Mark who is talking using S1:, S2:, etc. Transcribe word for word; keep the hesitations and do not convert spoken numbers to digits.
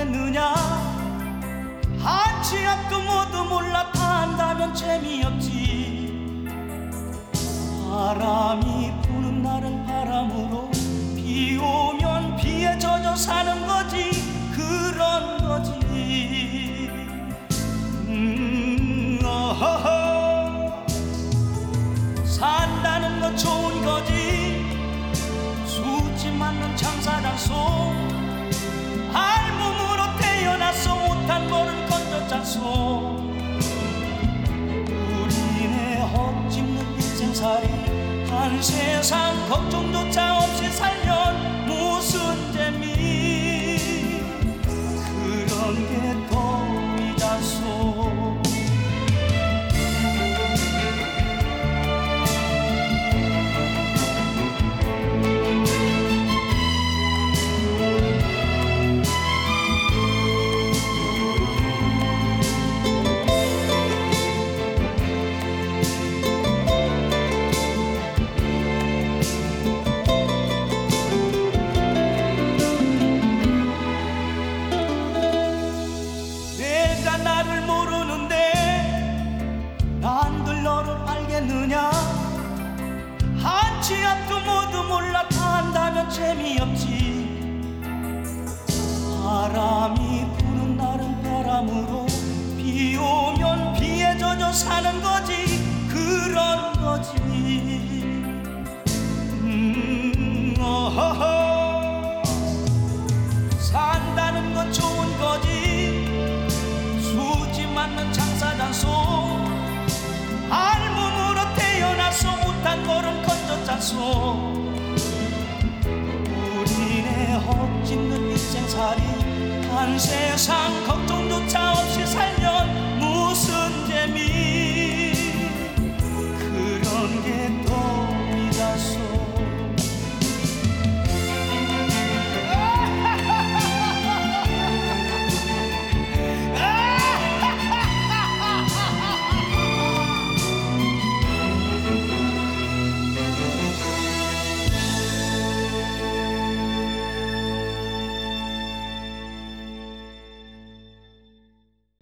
S1: 알겠느냐. 한치 앞도 모두 몰라 다 안다면 재미없지. 바람이 부는 날은 바람으로, 비 오면 비에 젖어 사는 거지. 그런 거지. 음, 어허허. 산다는 건 좋은 거지. 수지 맞는 장사장소, 알몸으로 태어나서 못한 거를 건졌잖소. 우리네 헛짓는 인생살이, 한 세상 걱정조차 없이 살면 무슨 재미. 그런 게 덕이잖소. 나를 모르는데 난들 너를 알겠느냐. 한치 앞도 모두 몰라 다 안다면 재미없지. 바람이 부는 날은 바람으로, 비 오면 비에 젖어 사는 거지. 그런 거지. 음, 어허허. 산다는 건 좋은 거지. 수지 맞는 장사장소, 알몸으로 태어나서 못한 거는 건졌잖소. 우리네 헛짓는 인생살이, 한 세상 걱정조차 없이 살면 무슨 재미.